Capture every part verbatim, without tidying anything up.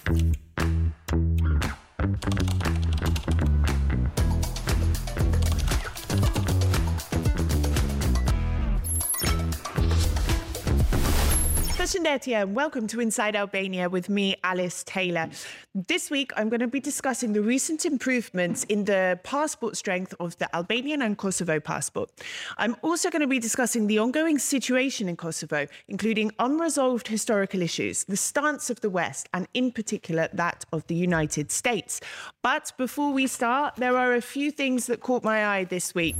And welcome to Inside Albania with me, Alice Taylor. This week, I'm going to be discussing the recent improvements in the passport strength of the Albanian and Kosovo passport. I'm also going to be discussing the ongoing situation in Kosovo, including unresolved historical issues, the stance of the West, and in particular that of the United States. But before we start, there are a few things that caught my eye this week.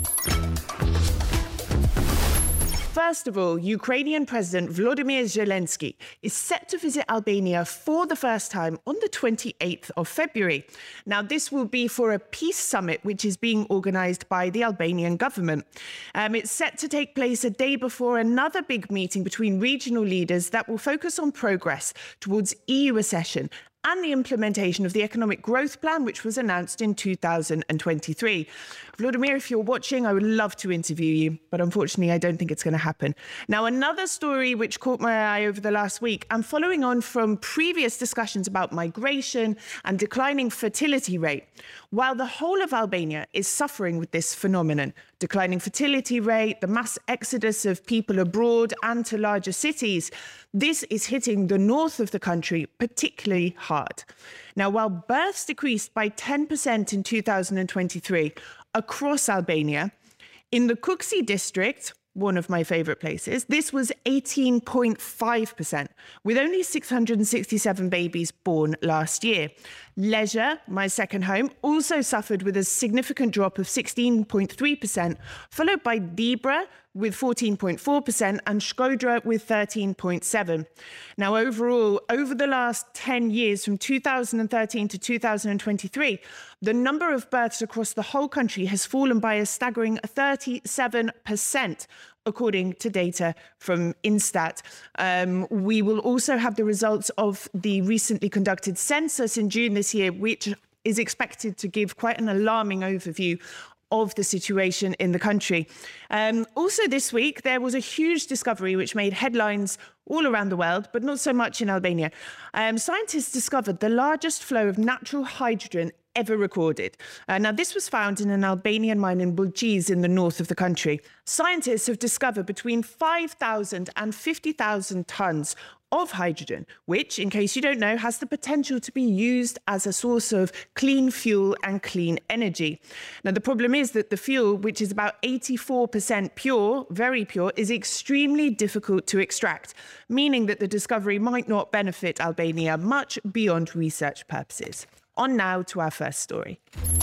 First of all, Ukrainian President Volodymyr Zelensky is set to visit Albania for the first time on the twenty-eighth of February. Now, this will be for a peace summit, which is being organised by the Albanian government. Um, it's set to take place a day before another big meeting between regional leaders that will focus on progress towards E U accession and the implementation of the economic growth plan, which was announced in two thousand twenty-three. Volodymyr, if you're watching, I would love to interview you, but unfortunately, I don't think it's going to happen. Now, another story which caught my eye over the last week, and following on from previous discussions about migration and declining fertility rate, while the whole of Albania is suffering with this phenomenon, declining fertility rate, the mass exodus of people abroad and to larger cities, this is hitting the north of the country particularly hard. Now, while births decreased by ten percent in two thousand twenty-three across Albania, in the Kuksi district, one of my favourite places, this was eighteen point five percent, with only six hundred sixty-seven babies born last year. Leisure, my second home, also suffered with a significant drop of sixteen point three percent, followed by Dibra with fourteen point four percent and Shkodra with thirteen point seven percent. Now, overall, over the last ten years, from two thousand thirteen to two thousand twenty-three, the number of births across the whole country has fallen by a staggering thirty-seven percent. According to data from Instat. Um, we will also have the results of the recently conducted census in June this year, which is expected to give quite an alarming overview of the situation in the country. Um, also this week, there was a huge discovery which made headlines all around the world, but not so much in Albania. Um, scientists discovered the largest flow of natural hydrogen ever recorded. Uh, now, this was found in an Albanian mine in Bulqiz in the north of the country. Scientists have discovered between five thousand and fifty thousand tons of hydrogen, which, in case you don't know, has the potential to be used as a source of clean fuel and clean energy. Now, the problem is that the fuel, which is about eighty-four percent pure, very pure, is extremely difficult to extract, meaning that the discovery might not benefit Albania much beyond research purposes. On now to our first story.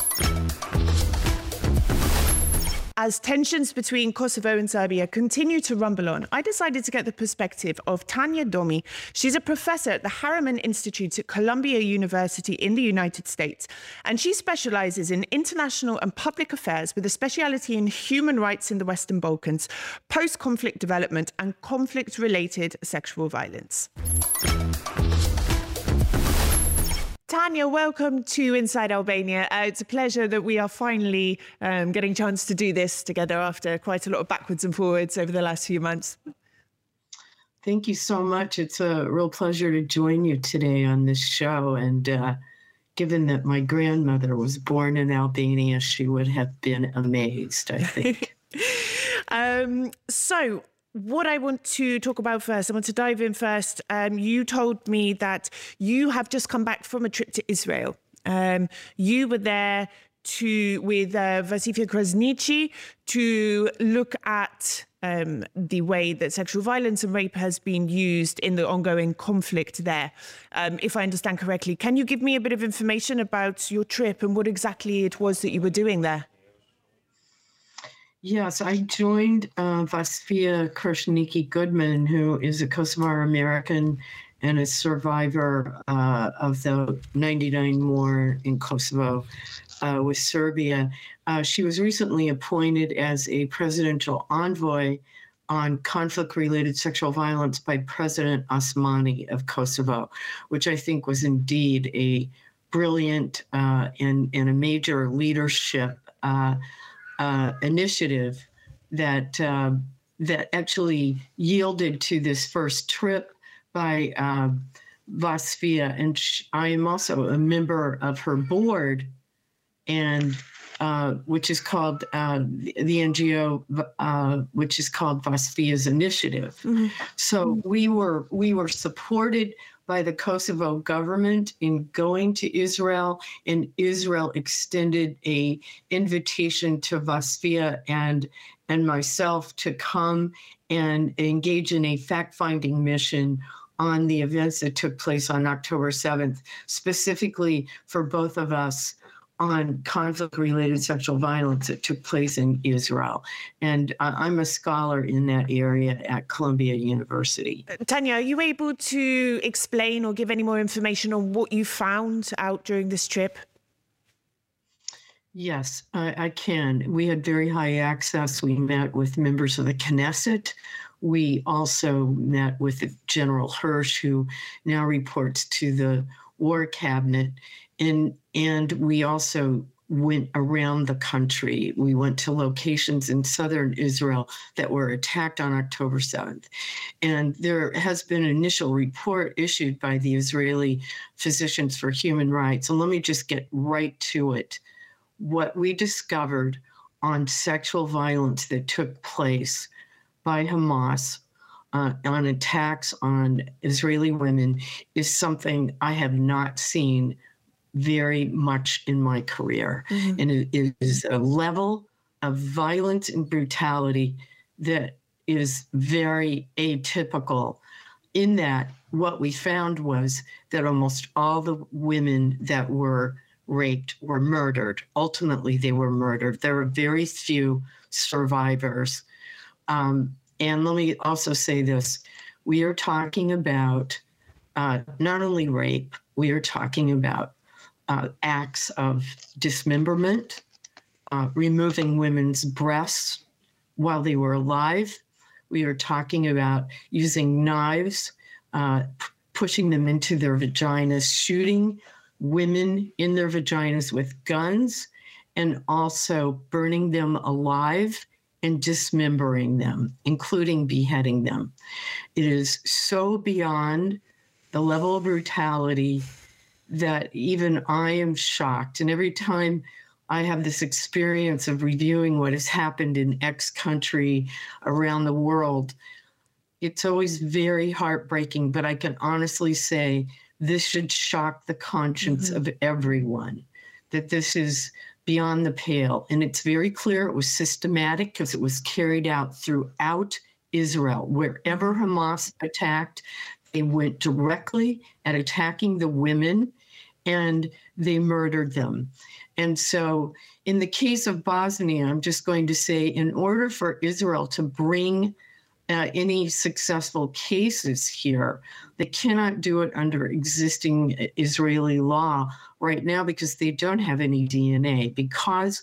As tensions between Kosovo and Serbia continue to rumble on, I decided to get the perspective of Tanya Domi. She's a professor at the Harriman Institute at Columbia University in the United States, and she specializes in international and public affairs with a speciality in human rights in the Western Balkans, post-conflict development, and conflict-related sexual violence. Tanya, welcome to Inside Albania. Uh, it's a pleasure that we are finally um, getting a chance to do this together after quite a lot of backwards and forwards over the last few months. Thank you so much. It's a real pleasure to join you today on this show. And uh, given that my grandmother was born in Albania, she would have been amazed, I think. um, so... What I want to talk about first, I want to dive in first. Um, you told me that you have just come back from a trip to Israel. Um, you were there to with uh, Vasifia Krasniqi to look at um, the way that sexual violence and rape has been used in the ongoing conflict there. Um, if I understand correctly, can you give me a bit of information about your trip and what exactly it was that you were doing there? Yes, I joined uh, Vasifia Krasniqi Goodman, who is a Kosovar American and a survivor uh, of the ninety-nine war in Kosovo uh, with Serbia. Uh, she was recently appointed as a presidential envoy on conflict-related sexual violence by President Osmani of Kosovo, which I think was indeed a brilliant uh, and, and a major leadership uh, Uh, initiative that uh, that actually yielded to this first trip by uh, Vasfia, and sh- I am also a member of her board, and uh, which is called uh, the, the N G O, uh, which is called Vasfia's Initiative. Mm-hmm. So we were we were supported by the Kosovo government in going to Israel, and Israel extended a invitation to Vasfia and and myself to come and engage in a fact-finding mission on the events that took place on October seventh, specifically for both of us on conflict-related sexual violence that took place in Israel. And uh, I'm a scholar in that area at Columbia University. Tanya, are you able to explain or give any more information on what you found out during this trip? Yes, I, I can. We had very high access. We met with members of the Knesset. We also met with General Hirsch, who now reports to the War Cabinet. And, and we also went around the country. We went to locations in southern Israel that were attacked on October seventh. And there has been an initial report issued by the Israeli Physicians for Human Rights. And let me just get right to it. What we discovered on sexual violence that took place by Hamas uh, on attacks on Israeli women is something I have not seen very much in my career. Mm-hmm. And it is a level of violence and brutality that is very atypical, in that what we found was that almost all the women that were raped were murdered. Ultimately, they were murdered. There were very few survivors. Um, and let me also say this. We are talking about uh, not only rape, we are talking about uh, acts of dismemberment, uh, removing women's breasts while they were alive. We are talking about using knives, uh, p- pushing them into their vaginas, shooting women in their vaginas with guns, and also burning them alive and dismembering them, including beheading them. It is so beyond the level of brutality that even I am shocked. And every time I have this experience of reviewing what has happened in X country around the world, it's always very heartbreaking, but I can honestly say this should shock the conscience mm-hmm. of everyone, that this is beyond the pale. And it's very clear it was systematic because it was carried out throughout Israel. Wherever Hamas attacked, they went directly at attacking the women and they murdered them. And so in the case of Bosnia, I'm just going to say, in order for Israel to bring Uh, any successful cases here, they cannot do it under existing Israeli law right now because they don't have any D N A, because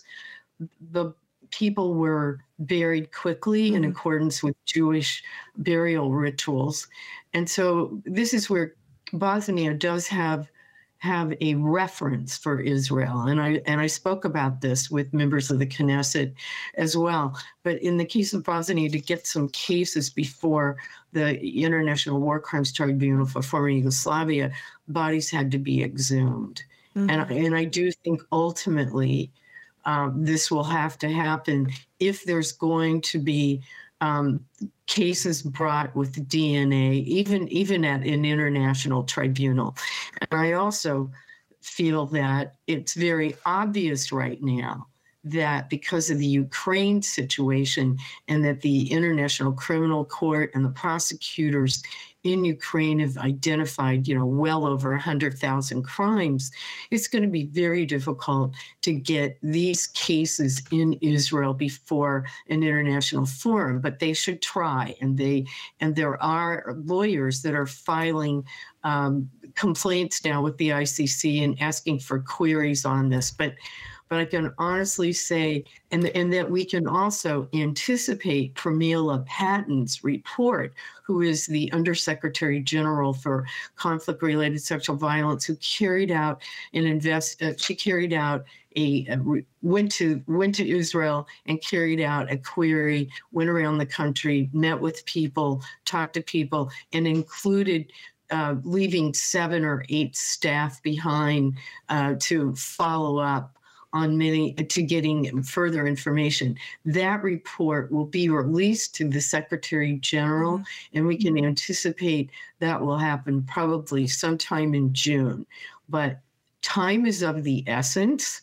the people were buried quickly mm-hmm. in accordance with Jewish burial rituals. And so this is where Bosnia does have have a reference for Israel. And I and I spoke about this with members of the Knesset as well. But in the case of Bosnia, to get some cases before the International War Crimes Tribunal for former Yugoslavia, bodies had to be exhumed. Mm-hmm. And, and I do think ultimately um, this will have to happen if there's going to be um, cases brought with D N A, even, even at an international tribunal. And I also feel that it's very obvious right now that because of the Ukraine situation and that the International Criminal Court and the prosecutors in Ukraine have identified, you know, well over one hundred thousand crimes, it's going to be very difficult to get these cases in Israel before an international forum, but they should try. And they and there are lawyers that are filing um, complaints now with the I C C and asking for queries on this. But But I can honestly say, and, and that we can also anticipate Pramila Paten's report, who is the Undersecretary General for Conflict-Related Sexual Violence, who carried out an invest. Uh, she carried out a, a went to went to Israel and carried out a query, went around the country, met with people, talked to people, and included uh, leaving seven or eight staff behind uh, to follow up on many, to getting further information. That report will be released to the Secretary General, mm-hmm. and we can anticipate that will happen probably sometime in June. But time is of the essence,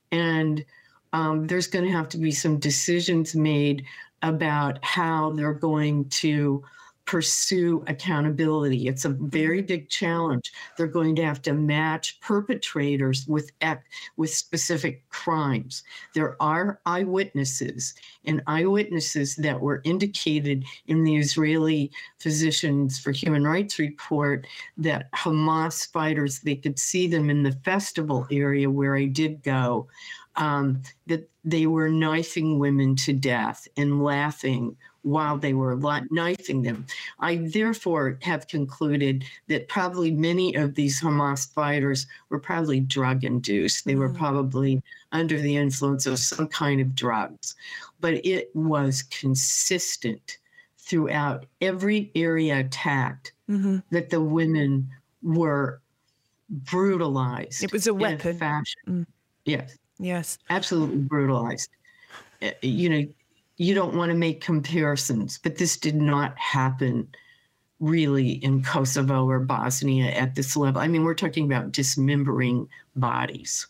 and um, there's going to have to be some decisions made about how they're going to pursue accountability. It's a very big challenge. They're going to have to match perpetrators with with specific crimes. There are eyewitnesses, and eyewitnesses that were indicated in the Israeli Physicians for Human Rights report that Hamas fighters, they could see them in the festival area where I did go, um, that they were knifing women to death and laughing while they were knifing them. I therefore have concluded that probably many of these Hamas fighters were probably drug-induced. They were probably under the influence of some kind of drugs. But it was consistent throughout every area attacked mm-hmm. that the women were brutalized. It was a weapon. In a fashion. Mm. Yes. Yes. Absolutely brutalized. You know, you don't want to make comparisons, but this did not happen really in Kosovo or Bosnia at this level. I mean, we're talking about dismembering bodies.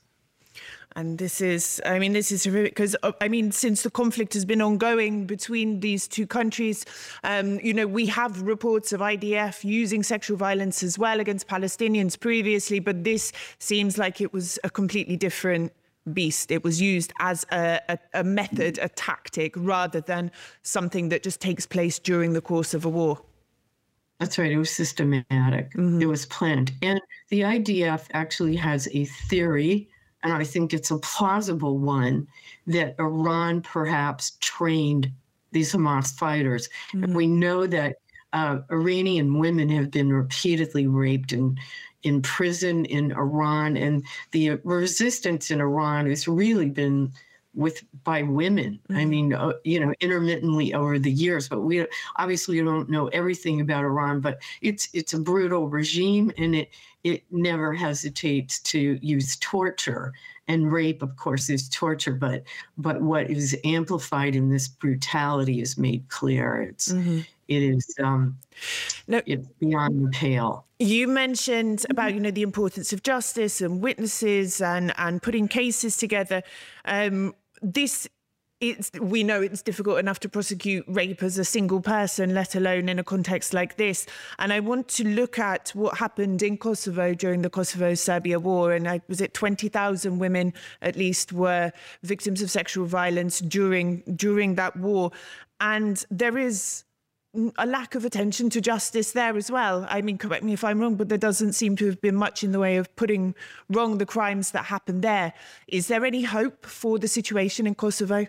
And this is, I mean, this is horrific because, I mean, since the conflict has been ongoing between these two countries, um, you know, we have reports of I D F using sexual violence as well against Palestinians previously, but this seems like it was a completely different beast. It was used as a, a, a method, a tactic, rather than something that just takes place during the course of a war. That's right. It was systematic. Mm-hmm. It was planned. And the I D F actually has a theory, and I think it's a plausible one, that Iran perhaps trained these Hamas fighters. Mm-hmm. And we know that uh, Iranian women have been repeatedly raped and in prison in Iran, and the resistance in Iran has really been with by women. Mm-hmm. I mean, uh, you know, intermittently over the years, but we obviously don't know everything about Iran, but it's it's a brutal regime, and it it never hesitates to use torture. And rape, of course, is torture, but but what is amplified in this brutality is made clear. It's mm-hmm. it is um, no, it's beyond the pale. You mentioned about, you know, the importance of justice and witnesses and and putting cases together. Um, this. It's, we know it's difficult enough to prosecute rape as a single person, let alone in a context like this. And I want to look at what happened in Kosovo during the Kosovo-Serbia war. And I, was it twenty thousand women, at least, were victims of sexual violence during during that war. And there is a lack of attention to justice there as well. I mean, correct me if I'm wrong, but there doesn't seem to have been much in the way of putting wrong the crimes that happened there. Is there any hope for the situation in Kosovo?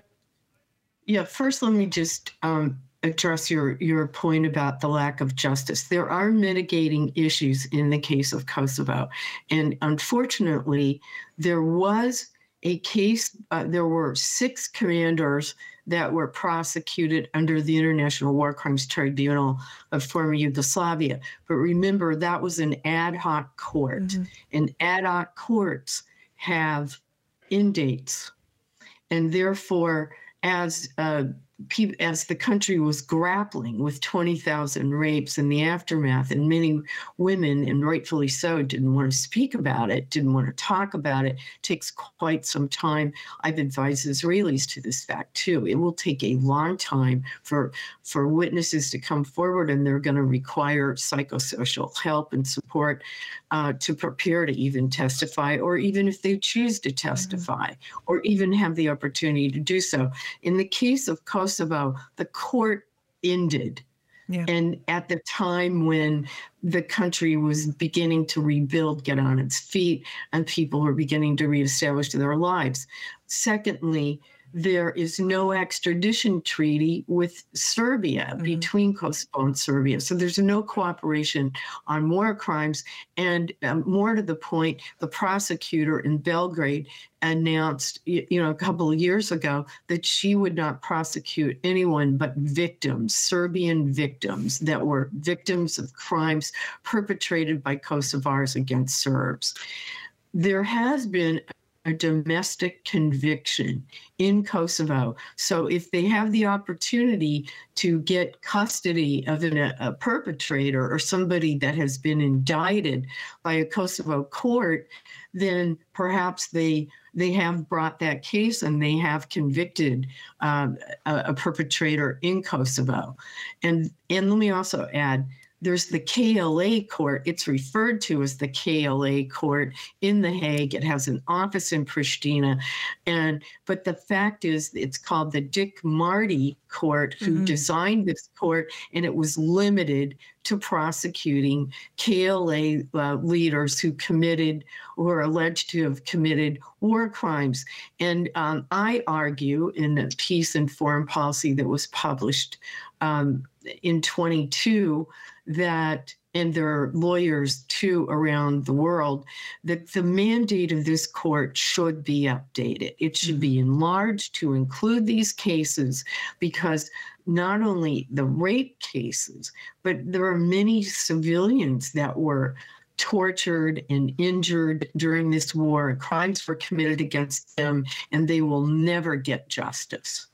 Yeah, first, let me just um, address your, your point about the lack of justice. There are mitigating issues in the case of Kosovo. And unfortunately, there was a case, uh, there were six commanders that were prosecuted under the International War Crimes Tribunal of former Yugoslavia. But remember, that was an ad hoc court. Mm-hmm. And ad hoc courts have end dates. And therefore, as uh, as the country was grappling with twenty thousand rapes in the aftermath, and many women, and rightfully so, didn't want to speak about it, didn't want to talk about it. It takes quite some time. I've advised Israelis to this fact, too. It will take a long time for, for witnesses to come forward, and they're going to require psychosocial help and support uh, to prepare to even testify, or even if they choose to testify, mm-hmm. or even have the opportunity to do so. In the case of Kosovo, the court ended. Yeah. And at the time when the country was beginning to rebuild, get on its feet, and people were beginning to reestablish their lives. Secondly, there is no extradition treaty with Serbia, mm-hmm. between Kosovo and Serbia. So there's no cooperation on war crimes. And um, more to the point, the prosecutor in Belgrade announced, you, you know, a couple of years ago that she would not prosecute anyone but victims, Serbian victims that were victims of crimes perpetrated by Kosovars against Serbs. There has been a domestic conviction in Kosovo. So if they have the opportunity to get custody of an, a, a perpetrator or somebody that has been indicted by a Kosovo court, then perhaps they they have brought that case and they have convicted um, a, a perpetrator in Kosovo. And, and let me also add, there's the K L A court. It's referred to as the K L A court in The Hague. It has an office in Pristina. And but the fact is it's called the Dick Marty court, who mm-hmm. designed this court, and it was limited to prosecuting K L A uh, leaders who committed or are alleged to have committed war crimes. And um, I argue in a piece in Foreign Policy that was published um, in twenty-two that, and there are lawyers too around the world, that the mandate of this court should be updated. It should be enlarged to include these cases, because not only the rape cases, but there are many civilians that were tortured and injured during this war. Crimes were committed against them, and they will never get justice.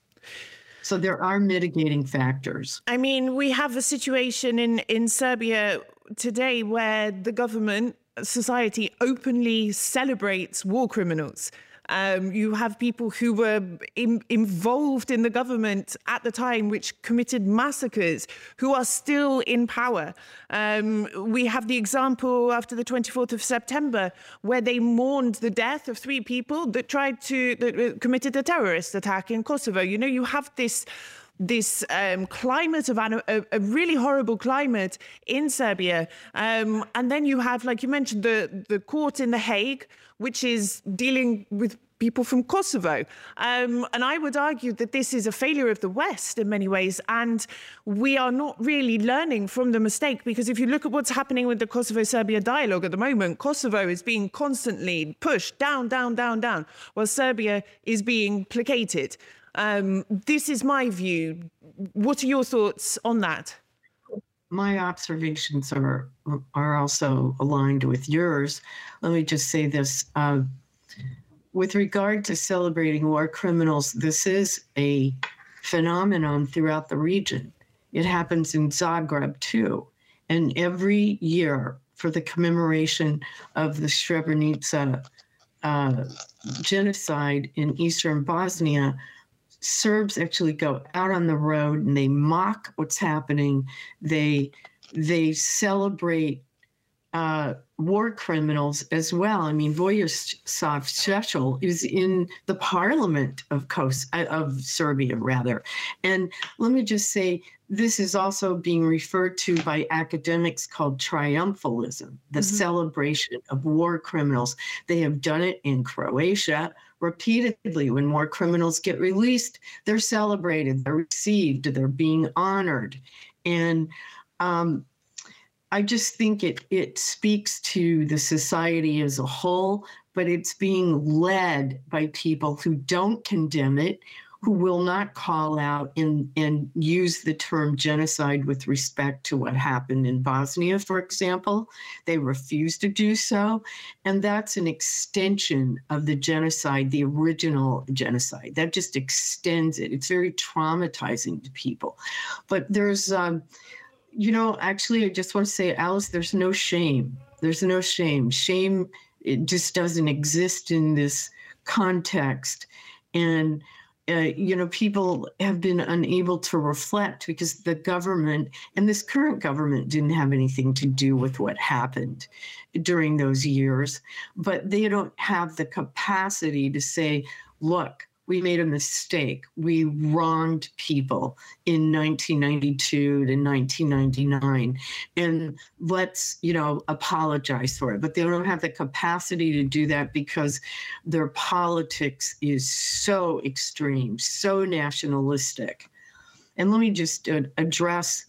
So there are mitigating factors. I mean, we have a situation in, in Serbia today where the government, society openly celebrates war criminals. Um, you have people who were in, involved in the government at the time, which committed massacres, who are still in power. Um, we have the example after the twenty-fourth of September, where they mourned the death of three people that tried to, that committed a terrorist attack in Kosovo. You know, you have this this um, climate of a, a really horrible climate in Serbia. Um, and then you have, like you mentioned, the, the court in The Hague, which is dealing with people from Kosovo. Um, and I would argue that this is a failure of the West in many ways. And we are not really learning from the mistake, because if you look at what's happening with the Kosovo-Serbia dialogue at the moment, Kosovo is being constantly pushed down, down, down, down, while Serbia is being placated. Um, this is my view. What are your thoughts on that? My observations are are also aligned with yours. Let me just say this. Uh, with regard to celebrating war criminals, this is a phenomenon throughout the region. It happens in Zagreb too. And every year for the commemoration of the Srebrenica uh, genocide in eastern Bosnia, Serbs actually go out on the road and they mock what's happening. They they celebrate uh, war criminals as well. I mean, Vojislav Šešelj is in the parliament of Kos of Serbia, rather. And let me just say, this is also being referred to by academics called triumphalism, the mm-hmm. celebration of war criminals. They have done it in Croatia repeatedly. When war criminals get released, they're celebrated, they're received, they're being honored. And um, I just think it it speaks to the society as a whole, but it's being led by people who don't condemn it, who will not call out and, and use the term genocide with respect to what happened in Bosnia, for example. They refuse to do so. And that's an extension of the genocide, the original genocide. That just extends it. It's very traumatizing to people. But there's, um, you know, actually, I just want to say, Alice, there's no shame. There's no shame. Shame, it just doesn't exist in this context. And Uh, you know, people have been unable to reflect because the government, and this current government, didn't have anything to do with what happened during those years, but they don't have the capacity to say, look, we made a mistake. We wronged people in nineteen ninety-two to nineteen ninety-nine. And let's, you know, apologize for it. But they don't have the capacity to do that because their politics is so extreme, so nationalistic. And let me just uh, address,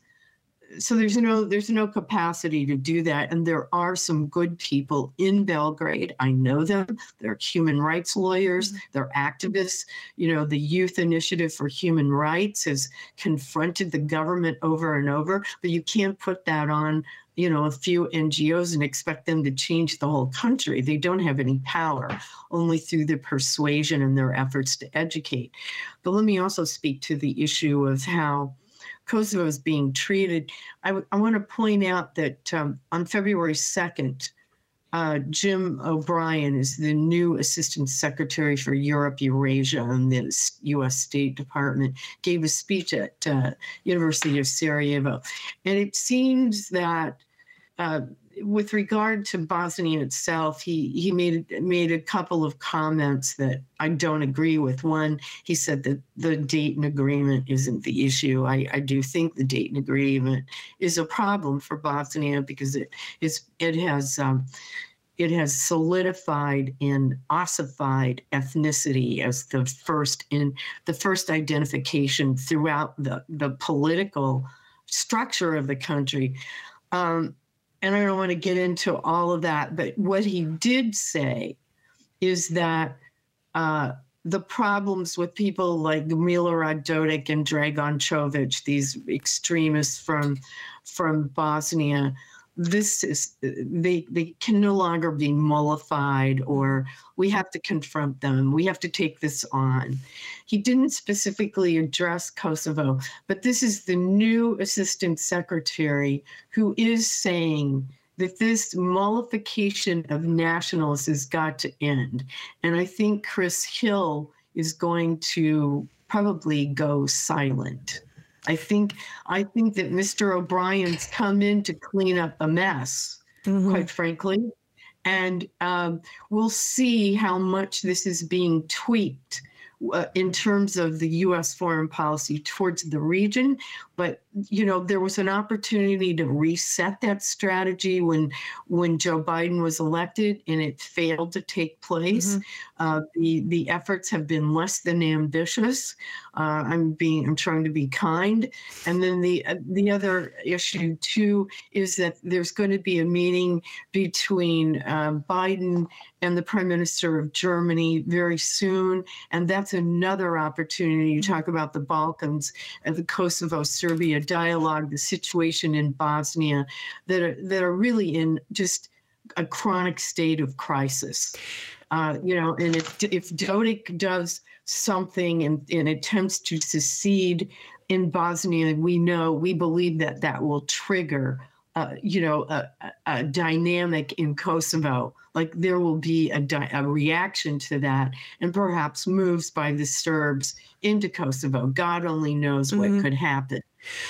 so there's no there's no capacity to do that. And there are some good people in Belgrade. I know them. They're human rights lawyers. Mm-hmm. They're activists. You know, the Youth Initiative for Human Rights has confronted the government over and over, but you can't put that on, you know, a few N G Os and expect them to change the whole country. They don't have any power, only through their persuasion and their efforts to educate. But let me also speak to the issue of how Kosovo is being treated. I, w- I want to point out that um, on February second, uh, Jim O'Brien is the new Assistant Secretary for Europe, Eurasia in the U S State Department, gave a speech at uh, University of Sarajevo. And it seems that uh, with regard to Bosnia itself, he, he made, made a couple of comments that I don't agree with. One, he said that the Dayton Agreement isn't the issue. I, I do think the Dayton Agreement is a problem for Bosnia because it is it has um, it has solidified and ossified ethnicity as the first in the first identification throughout the, the political structure of the country. Um, And I don't want to get into all of that, but what he did say is that uh, the problems with people like Milorad Dodik and Dragan Čović, these extremists from from Bosnia, this is they they can no longer be mollified, or we have to confront them. We have to take this on. He didn't specifically address Kosovo, but this is the new assistant secretary who is saying that this mollification of nationalists has got to end. And I think Chris Hill is going to probably go silent. I think I think that Mister O'Brien's come in to clean up a mess, mm-hmm. quite frankly. And um, we'll see how much this is being tweaked uh, in terms of the U S foreign policy towards the region. But, you know, there was an opportunity to reset that strategy when when Joe Biden was elected, and it failed to take place. Mm-hmm. Uh, the the efforts have been less than ambitious. Uh, I'm being I'm trying to be kind. And then the uh, the other issue too is that there's going to be a meeting between um, Biden and the Prime Minister of Germany very soon, and that's another opportunity to talk about the Balkans and the Kosovo Serbia dialogue, the situation in Bosnia, that are, that are really in just a chronic state of crisis. Uh, you know, and if, if Dodik does something and, and attempts to secede in Bosnia, we know, we believe that that will trigger, uh, you know, a, a dynamic in Kosovo. Like there will be a, di- a reaction to that, and perhaps moves by the Serbs into Kosovo. God only knows what mm-hmm. could happen.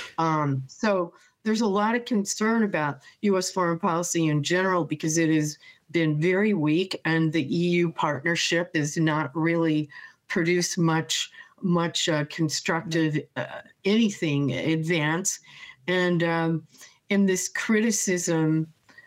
Um, so there's a lot of concern about U S foreign policy in general because it has been very weak, and the E U partnership has not really produced much, much uh, constructive uh, anything advance. And um, in this criticism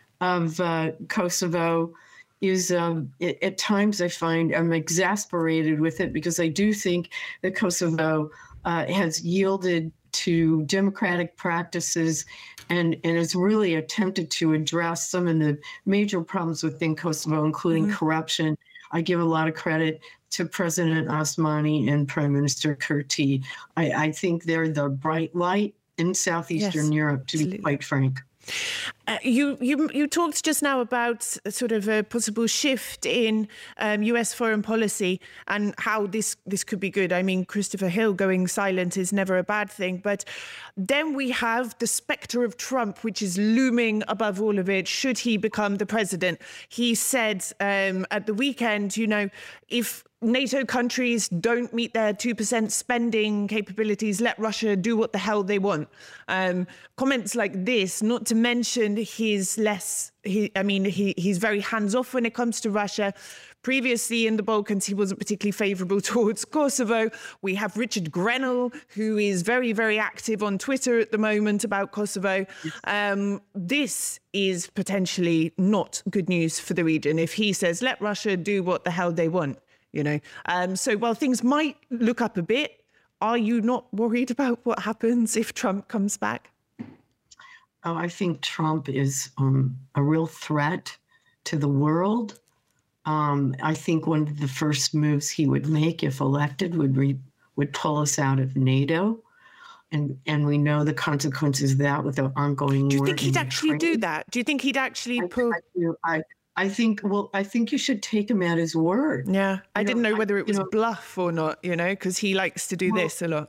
of uh, Kosovo is um, it, at times I find I'm exasperated with it, because I do think that Kosovo uh, has yielded to democratic practices and, and has really attempted to address some of the major problems within Kosovo, including mm-hmm. corruption. I give a lot of credit to President Osmani and Prime Minister Kurti. I, I think they're the bright light in Southeastern yes, Europe, to absolutely. be quite frank. Uh, you, you you talked just now about sort of a possible shift in um, U S foreign policy and how this, this could be good. I mean, Christopher Hill going silent is never a bad thing. But then we have the specter of Trump, which is looming above all of it, should he become the president. He said um, at the weekend, you know, if NATO countries don't meet their two percent spending capabilities, let Russia do what the hell they want. Um, comments like this, not to mention mentioned he's less, he, I mean, he, he's very hands-off when it comes to Russia. Previously in the Balkans, he wasn't particularly favourable towards Kosovo. We have Richard Grenell, who is very, very active on Twitter at the moment about Kosovo. Um, this is potentially not good news for the region if he says, let Russia do what the hell they want, you know. Um, so while things might look up a bit, are you not worried about what happens if Trump comes back? Oh, I think Trump is um, a real threat to the world. Um, I think one of the first moves he would make if elected would re, would pull us out of NATO. And and we know the consequences of that with the ongoing war. Do you think he'd actually do that? Do you think he'd actually I, pull... I, I, I think, well, I think you should take him at his word. Yeah, I you didn't know, know whether it was you know, bluff or not, you know, because he likes to do well, this a lot.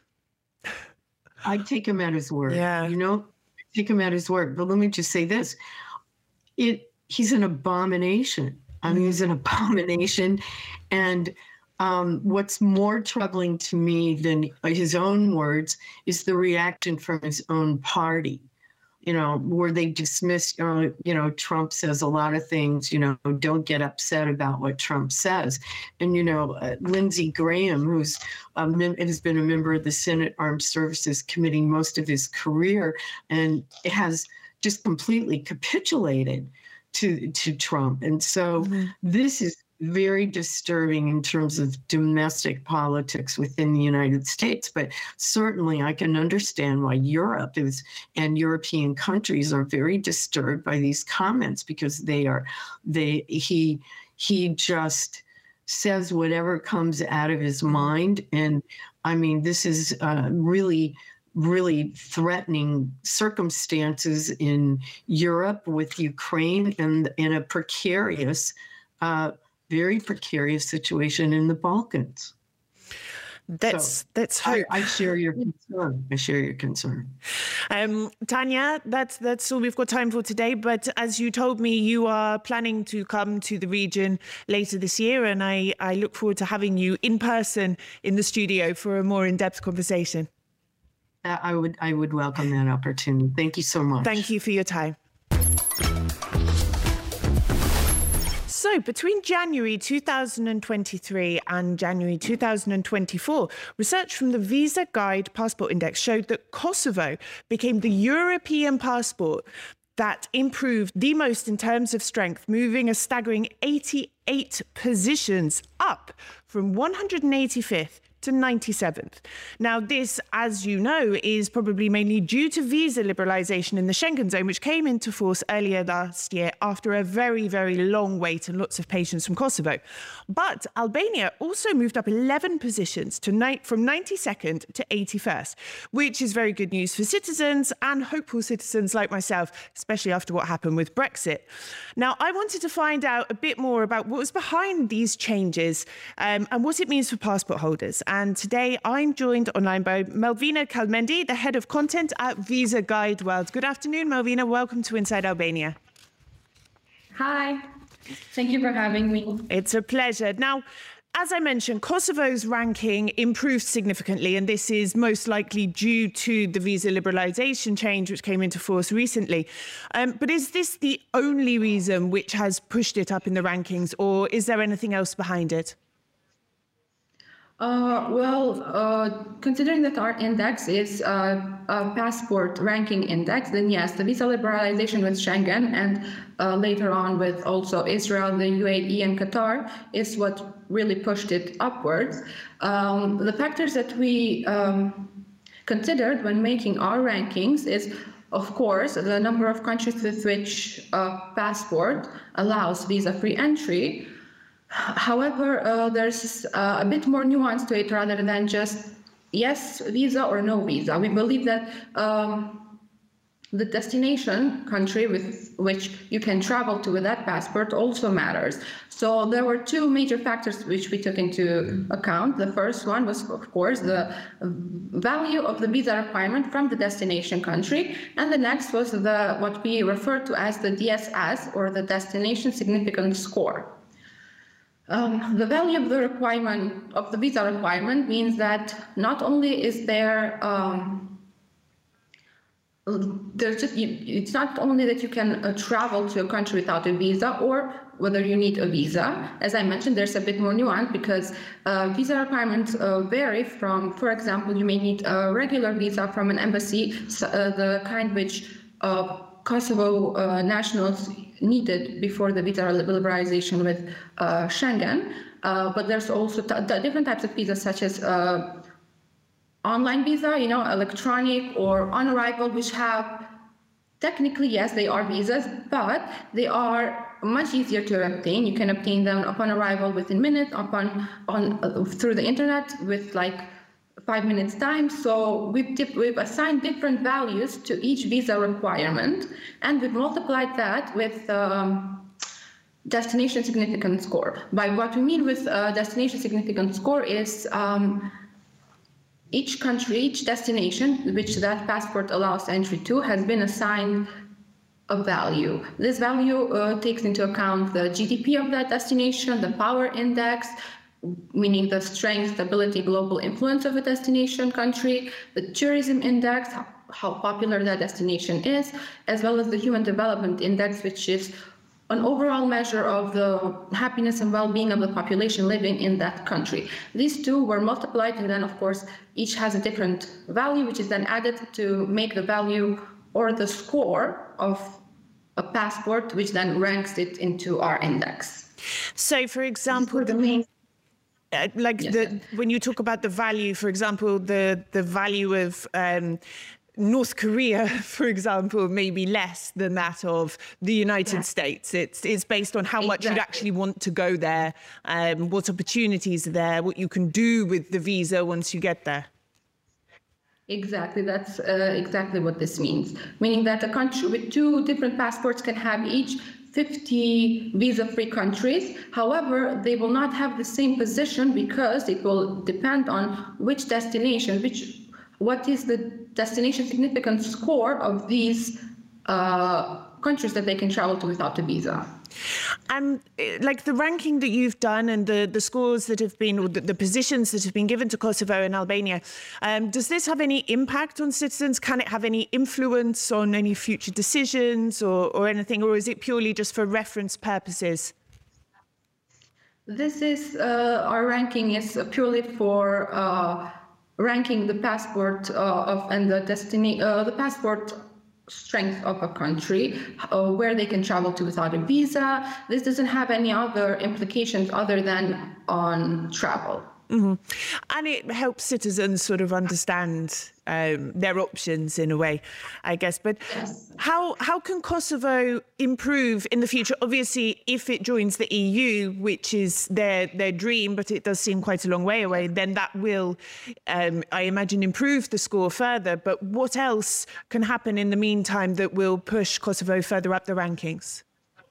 I take him at his word. Yeah. You know, take him at his word. But let me just say this. It he's an abomination. I mean, he's an abomination. And um, what's more troubling to me than his own words is the reaction from his own party, you know, where they dismiss, uh, you know, Trump says a lot of things, you know, don't get upset about what Trump says. And, you know, uh, Lindsey Graham, who's um, has been a member of the Senate Armed Services Committee most of his career and has just completely capitulated to to Trump. And so mm-hmm. this is very disturbing in terms of domestic politics within the United States. But certainly I can understand why Europe is and European countries are very disturbed by these comments, because they are they he he just says whatever comes out of his mind. And I mean, this is uh, really really threatening circumstances in Europe with Ukraine and in a precarious, uh, very precarious situation in the Balkans. That's so that's hope. I, I share your concern. I share your concern. Um, Tanya, that's that's all we've got time for today. But as you told me, you are planning to come to the region later this year, and I, I look forward to having you in person in the studio for a more in-depth conversation. I would I would welcome that opportunity. Thank you so much. Thank you for your time. So between January two thousand twenty-three and January two thousand twenty-four, research from the Visa Guide Passport Index showed that Kosovo became the European passport that improved the most in terms of strength, moving a staggering eighty-eight positions up from one hundred eighty-fifth to ninety-seventh. Now, this, as you know, is probably mainly due to visa liberalisation in the Schengen zone, which came into force earlier last year after a very, very long wait and lots of patience from Kosovo. But Albania also moved up eleven positions to ni- from ninety-second to eighty-first, which is very good news for citizens and hopeful citizens like myself, especially after what happened with Brexit. Now, I wanted to find out a bit more about what was behind these changes um, and what it means for passport holders. And today I'm joined online by Melvina Kalmendi, the head of content at Visa Guide World. Good afternoon, Melvina. Welcome to Inside Albania. Hi. Thank you for having me. It's a pleasure. Now, as I mentioned, Kosovo's ranking improved significantly, and this is most likely due to the visa liberalisation change which came into force recently. Um, but is this the only reason which has pushed it up in the rankings, or is there anything else behind it? Uh, well, uh, considering that our index is uh, a passport ranking index, then yes, the visa liberalization with Schengen and uh, later on with also Israel, the U A E and Qatar is what really pushed it upwards. Um, the factors that we um, considered when making our rankings is, of course, the number of countries with which a passport allows visa-free entry. However, uh, there's uh, a bit more nuance to it rather than just yes visa or no visa. We believe that um, the destination country with which you can travel to with that passport also matters. So there were two major factors which we took into account. The first one was, of course, the value of the visa requirement from the destination country. And the next was the what we refer to as the D S S, or the Destination Significance Score. Um, the value of the requirement, of the visa requirement, means that not only is there um, there's just, it's not only that you can uh, travel to a country without a visa or whether you need a visa. As I mentioned, there's a bit more nuance because uh, visa requirements uh, vary from, for example, you may need a regular visa from an embassy, uh, the kind which uh, Kosovo uh, nationals needed before the visa liberalization with uh, Schengen. Uh, but there's also t- different types of visas such as uh, online visa, you know, electronic or on arrival, which have, technically, yes, they are visas, but they are much easier to obtain. You can obtain them upon arrival within minutes, upon on uh, through the internet with like five minutes time. So we've, dip, we've assigned different values to each visa requirement, and we've multiplied that with um, destination significance score. By what we mean with uh, destination significance score is um, each country, each destination which that passport allows entry to has been assigned a value. This value uh, takes into account the G D P of that destination, the power index, meaning the strength, stability, global influence of a destination country, the tourism index, how, how popular that destination is, as well as the human development index, which is an overall measure of the happiness and well-being of the population living in that country. These two were multiplied, and then, of course, each has a different value, which is then added to make the value or the score of a passport, which then ranks it into our index. So, for example, the main Uh, like yes, the yes. when you talk about the value, for example, the the value of um, North Korea, for example, may be less than that of the United Yeah. States. It's it's based on how much you'd Exactly. actually want to go there, um, what opportunities are there, what you can do with the visa once you get there. Exactly, that's uh, exactly what this means. Meaning that a country with two different passports can have each fifty visa-free countries. However, they will not have the same position because it will depend on which destination, which what is the destination significance score of these uh, countries that they can travel to without a visa. And uh, like the ranking that you've done and the, the scores that have been, or the, the positions that have been given to Kosovo and Albania, um, does this have any impact on citizens? Can it have any influence on any future decisions or, or anything? Or is it purely just for reference purposes? This is, uh, our ranking is purely for uh, ranking the passport uh, of and the destiny, uh, the passport strength of a country, uh, where they can travel to without a visa. This doesn't have any other implications other than on travel. Mm-hmm. And it helps citizens sort of understand um, their options in a way, I guess. But Yes. how how can Kosovo improve in the future? Obviously, if it joins the E U, which is their their dream, but it does seem quite a long way away, then that will, um, I imagine, improve the score further. But what else can happen in the meantime that will push Kosovo further up the rankings?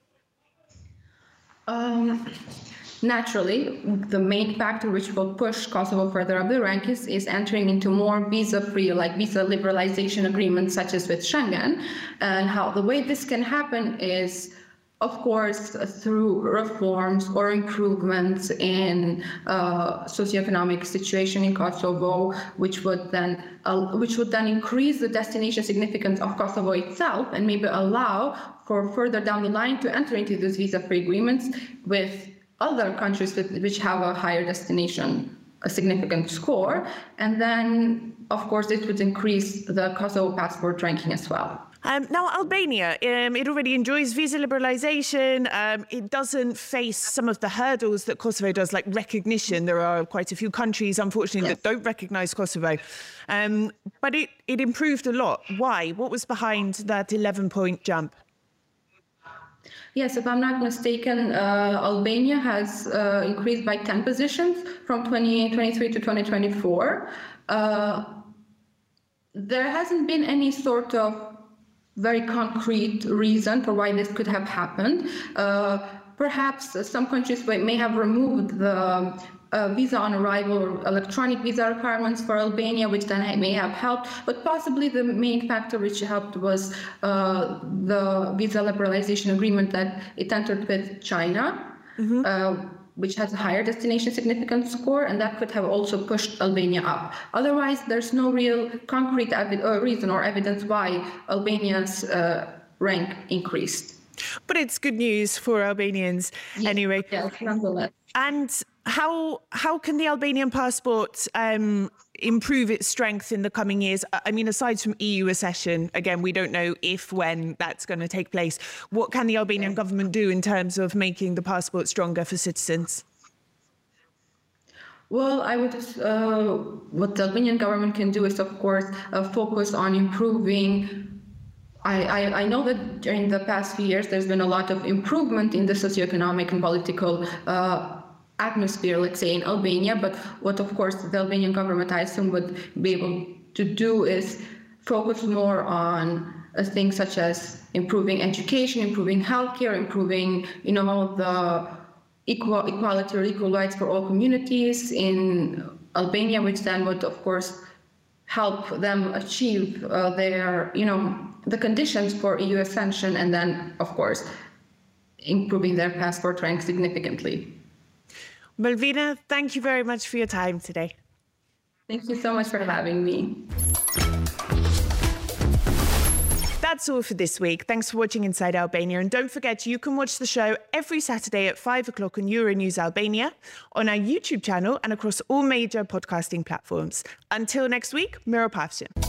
Um, Naturally, the main factor which will push Kosovo further up the rankings is entering into more visa-free, like visa liberalization agreements, such as with Schengen. And how the way this can happen is, of course, through reforms or improvements in uh, socioeconomic situation in Kosovo, which would then uh, which would then increase the destination significance of Kosovo itself, and maybe allow for further down the line to enter into these visa-free agreements with other countries with, which have a higher destination, a significant score, and then, of course, it would increase the Kosovo passport ranking as well. Um, now, Albania, um, it already enjoys visa liberalisation. Um, it doesn't face some of the hurdles that Kosovo does, like recognition. There are quite a few countries, unfortunately, Yes. that don't recognise Kosovo. Um, but it, it improved a lot. Why? What was behind that eleven-point jump? Yes, if I'm not mistaken, uh, Albania has uh, increased by ten positions from twenty twenty-three to twenty twenty-four. Uh, there hasn't been any sort of very concrete reason for why this could have happened. Uh, perhaps some countries may have removed the uh, visa on arrival or electronic visa requirements for Albania, which then may have helped. But possibly the main factor which helped was uh, the visa liberalization agreement that it entered with China. Mm-hmm. uh, which has a higher destination significance score, and that could have also pushed Albania up. Otherwise, there's no real concrete evi- uh, reason or evidence why Albania's uh, rank increased. But it's good news for Albanians Yeah, anyway. Yes, nonetheless. And how how can the Albanian passport um, improve its strength in the coming years? I mean, aside from E U accession, again, we don't know if, when that's going to take place. What can the Albanian government do in terms of making the passport stronger for citizens? Well, I would, uh, what the Albanian government can do is, of course, uh, focus on improving. I, I, I know that during the past few years, there's been a lot of improvement in the socioeconomic and political uh, atmosphere, let's say, in Albania. But what, of course, the Albanian government, I assume, would be able to do is focus more on uh, things such as improving education, improving healthcare, improving, you know, the equal equality or equal rights for all communities in Albania, which then would, of course, help them achieve uh, their, you know, the conditions for E U accession, and then, of course, improving their passport rank significantly. Malvina, thank you very much for your time today. Thank you so much for having me. That's all for this week. Thanks for watching Inside Albania. And don't forget, you can watch the show every Saturday at five o'clock on Euronews Albania, on our YouTube channel, and across all major podcasting platforms. Until next week, Miro Pavshin.